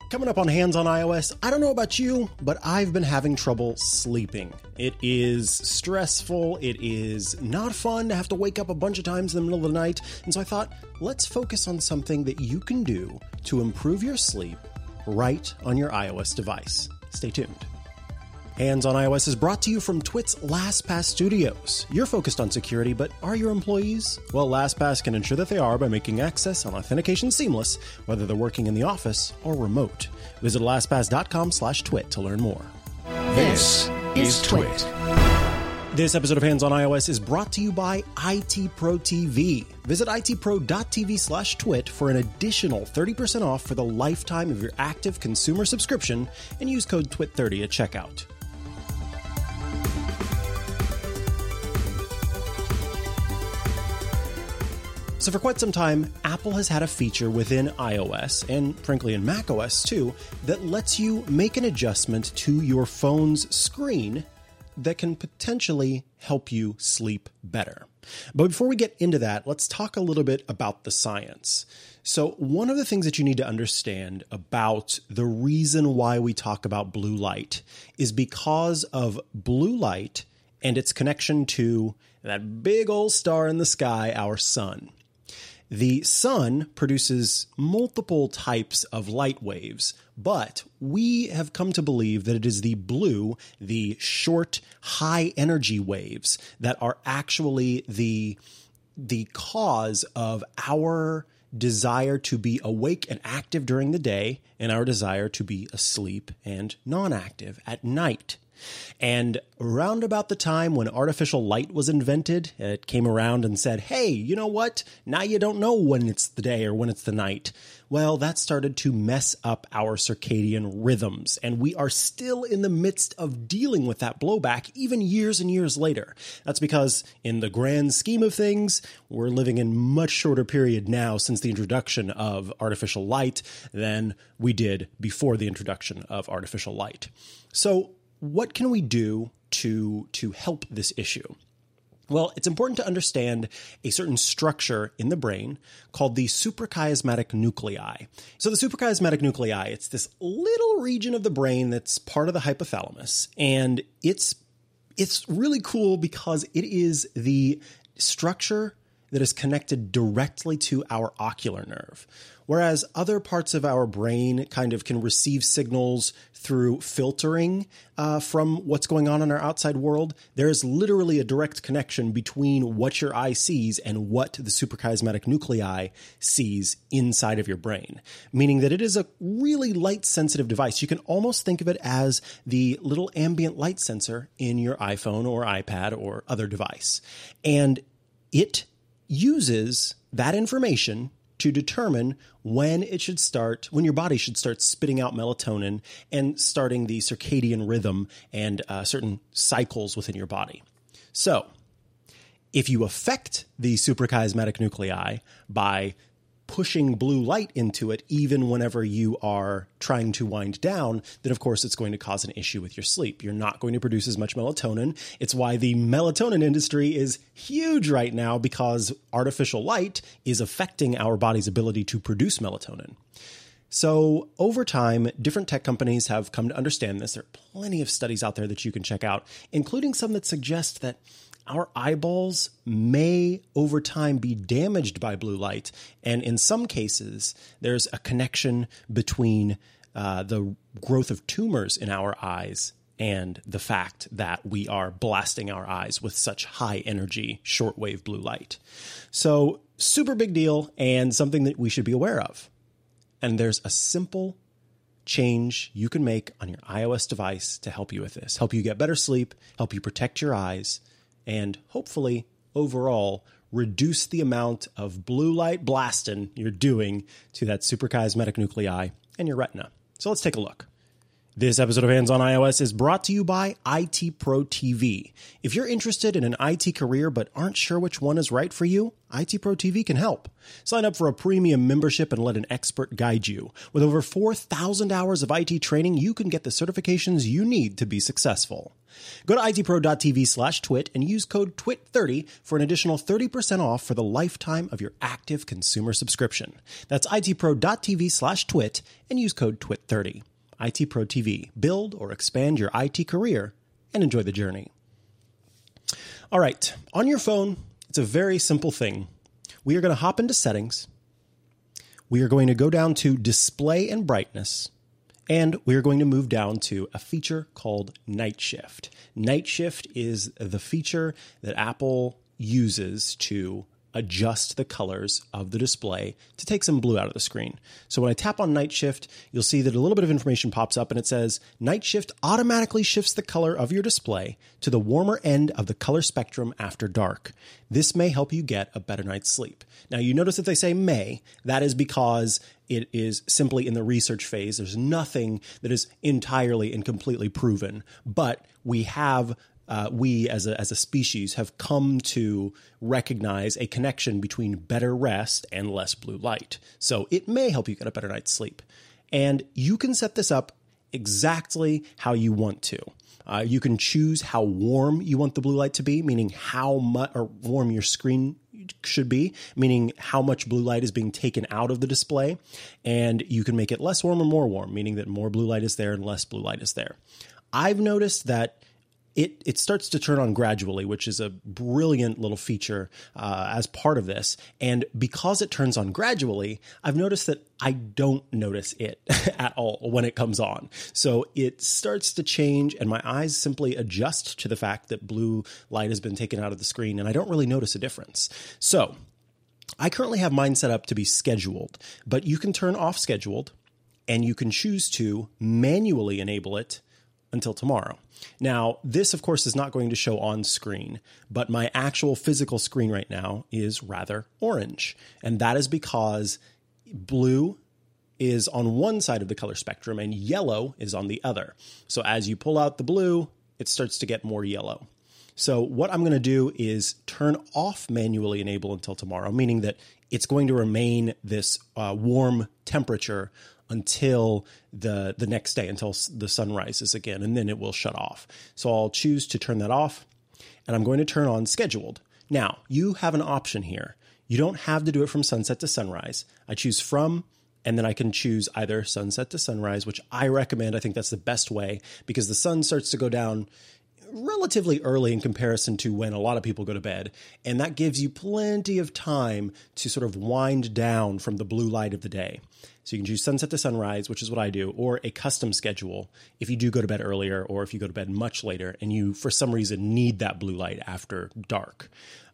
Coming up on Hands on iOS, I don't know about you, but I've been having trouble sleeping. It is stressful, it is not fun to have to wake up a bunch of times in the middle of the night, and so I thought, let's focus on something that you can do to improve your sleep right on your iOS device. Stay tuned. Hands on iOS is brought to you from Twit's LastPass Studios. You're focused on security, but are your employees? Well, LastPass can ensure that they are by making access and authentication seamless, whether they're working in the office or remote. Visit lastpass.com/twit to learn more. This is Twit. This episode of Hands on iOS is brought to you by IT Pro TV. Visit itpro.tv/twit for an additional 30% off for the lifetime of your active consumer subscription and use code TWIT30 at checkout. So for quite some time, Apple has had a feature within iOS, and frankly in macOS too, that lets you make an adjustment to your phone's screen that can potentially help you sleep better. But before we get into that, let's talk a little bit about the science. So one of the things that you need to understand about the reason why we talk about blue light is because of blue light and its connection to that big old star in the sky, our sun. The sun produces multiple types of light waves, but we have come to believe that it is the blue, the short, high energy waves that are actually the cause of our desire to be awake and active during the day and our desire to be asleep and non-active at night. And around about the time when artificial light was invented, it came around and said, hey, you know what? Now you don't know when it's the day or when it's the night. Well, that started to mess up our circadian rhythms, and we are still in the midst of dealing with that blowback even years and years later. That's because in the grand scheme of things, we're living in much shorter period now since the introduction of artificial light than we did before the introduction of artificial light. So what can we do to help this issue? Well, it's important to understand a certain structure in the brain called the suprachiasmatic nuclei. So the suprachiasmatic nuclei, it's this little region of the brain that's part of the hypothalamus, and it's really cool because it is the structure that is connected directly to our ocular nerve. Whereas other parts of our brain kind of can receive signals through filtering from what's going on in our outside world, there is literally a direct connection between what your eye sees and what the suprachiasmatic nuclei sees inside of your brain, meaning that it is a really light-sensitive device. You can almost think of it as the little ambient light sensor in your iPhone or iPad or other device. And it uses that information to determine when your body should start spitting out melatonin and starting the circadian rhythm and certain cycles within your body. So if you affect the suprachiasmatic nuclei by pushing blue light into it, even whenever you are trying to wind down, then of course it's going to cause an issue with your sleep. You're not going to produce as much melatonin. It's why the melatonin industry is huge right now, because artificial light is affecting our body's ability to produce melatonin. So over time, different tech companies have come to understand this. There are plenty of studies out there that you can check out, including some that suggest that our eyeballs may, over time, be damaged by blue light. And in some cases, there's a connection between the growth of tumors in our eyes and the fact that we are blasting our eyes with such high energy shortwave blue light. So super big deal and something that we should be aware of. And there's a simple change you can make on your iOS device to help you with this, help you get better sleep, help you protect your eyes, and hopefully, overall, reduce the amount of blue light blasting you're doing to that suprachiasmatic nuclei and your retina. So let's take a look. This episode of Hands on iOS is brought to you by IT Pro TV. If you're interested in an IT career but aren't sure which one is right for you, IT Pro TV can help. Sign up for a premium membership and let an expert guide you. With over 4,000 hours of IT training, you can get the certifications you need to be successful. Go to itpro.tv/twit and use code TWIT30 for an additional 30% off for the lifetime of your active consumer subscription. That's itpro.tv/twit and use code TWIT30. IT Pro TV. Build or expand your IT career and enjoy the journey. All right. On your phone, it's a very simple thing. We are going to hop into settings. We are going to go down to display and brightness. And we are going to move down to a feature called Night Shift. Night Shift is the feature that Apple uses to adjust the colors of the display to take some blue out of the screen. So when I tap on Night Shift, you'll see that a little bit of information pops up and it says, Night Shift automatically shifts the color of your display to the warmer end of the color spectrum after dark. This may help you get a better night's sleep. Now you notice that they say may. That is because it is simply in the research phase. There's nothing that is entirely and completely proven, but we have we as a species have come to recognize a connection between better rest and less blue light. So it may help you get a better night's sleep. And you can set this up exactly how you want to. You can choose how warm you want the blue light to be, meaning how much or warm your screen should be, meaning how much blue light is being taken out of the display. And you can make it less warm or more warm, meaning that more blue light is there and less blue light is there. I've noticed that it starts to turn on gradually, which is a brilliant little feature as part of this. And because it turns on gradually, I've noticed that I don't notice it at all when it comes on. So it starts to change and my eyes simply adjust to the fact that blue light has been taken out of the screen and I don't really notice a difference. So I currently have mine set up to be scheduled, but you can turn off scheduled and you can choose to manually enable it until tomorrow. Now, this, of course, is not going to show on screen, but my actual physical screen right now is rather orange. And that is because blue is on one side of the color spectrum and yellow is on the other. So as you pull out the blue, it starts to get more yellow. So what I'm going to do is turn off manually enable until tomorrow, meaning that it's going to remain this warm temperature until the next day, until the sun rises again, and then it will shut off. So I'll choose to turn that off, and I'm going to turn on scheduled. Now, you have an option here. You don't have to do it from sunset to sunrise. I choose from, and then I can choose either sunset to sunrise, which I recommend. I think that's the best way because the sun starts to go down relatively early in comparison to when a lot of people go to bed. And that gives you plenty of time to sort of wind down from the blue light of the day. So you can choose sunset to sunrise, which is what I do, or a custom schedule if you do go to bed earlier or if you go to bed much later and you, for some reason, need that blue light after dark.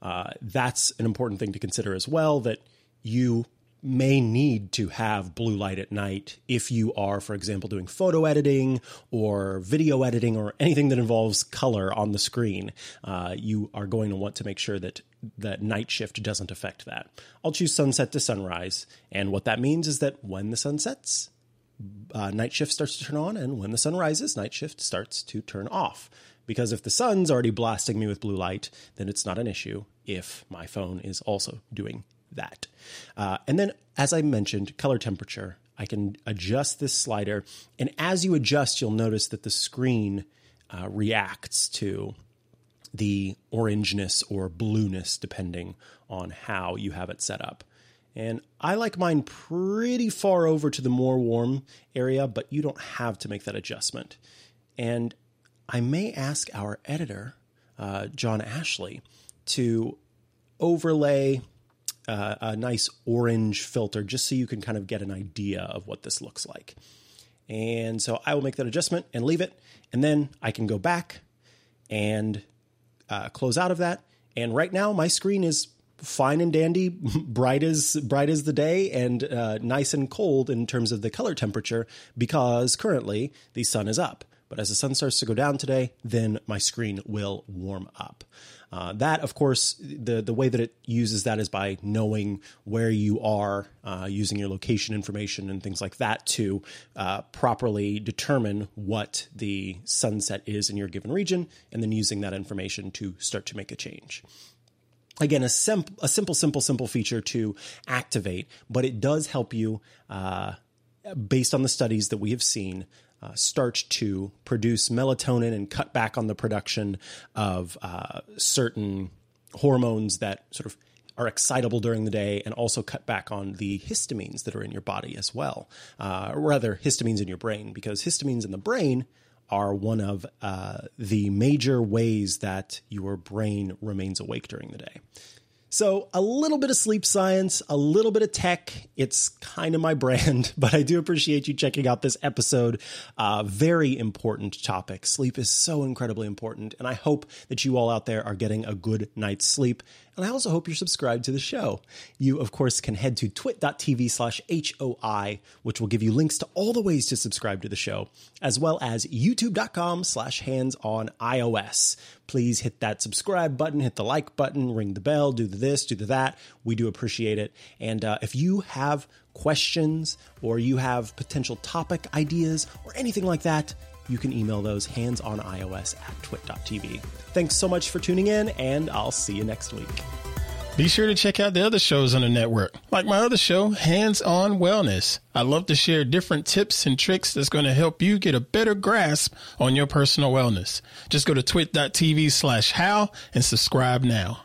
That's an important thing to consider as well, that you may need to have blue light at night if you are, for example, doing photo editing or video editing or anything that involves color on the screen. You are going to want to make sure that Night Shift doesn't affect that. I'll choose sunset to sunrise. And what that means is that when the sun sets, Night Shift starts to turn on, and when the sun rises, Night Shift starts to turn off. Because if the sun's already blasting me with blue light, then it's not an issue if my phone is also doing that. And then, as I mentioned, color temperature. I can adjust this slider. And as you adjust, you'll notice that the screen reacts to the orangeness or blueness, depending on how you have it set up. And I like mine pretty far over to the more warm area, but you don't have to make that adjustment. And I may ask our editor, John Ashley, to overlay a nice orange filter just so you can kind of get an idea of what this looks like. And so I will make that adjustment and leave it. And then I can go back and close out of that. And right now my screen is fine and dandy, bright as the day, and nice and cold in terms of the color temperature because currently the sun is up. but as the sun starts to go down today, then my screen will warm up. That, of course, the way that it uses that is by knowing where you are, using your location information and things like that to properly determine what the sunset is in your given region, and then using that information to start to make a change. Again, a simple feature to activate, but it does help you, based on the studies that we have seen, start to produce melatonin and cut back on the production of certain hormones that sort of are excitable during the day, and also cut back on the histamines that are in your body as well. Or rather, histamines in your brain, because histamines in the brain are one of the major ways that your brain remains awake during the day. So a little bit of sleep science, a little bit of tech. It's kind of my brand, but I do appreciate you checking out this episode. Very important topic. Sleep is so incredibly important, and I hope that you all out there are getting a good night's sleep. And I also hope you're subscribed to the show. You, of course, can head to twit.tv/HOI, which will give you links to all the ways to subscribe to the show, as well as youtube.com/handsoniOS. Please hit that subscribe button, hit the like button, ring the bell, do this, do that. We do appreciate it. And if you have questions or you have potential topic ideas or anything like that, you can email those handsoniOS@twit.tv. Thanks so much for tuning in, and I'll see you next week. Be sure to check out the other shows on the network, like my other show, Hands On Wellness. I love to share different tips and tricks that's going to help you get a better grasp on your personal wellness. Just go to twit.tv/how and subscribe now.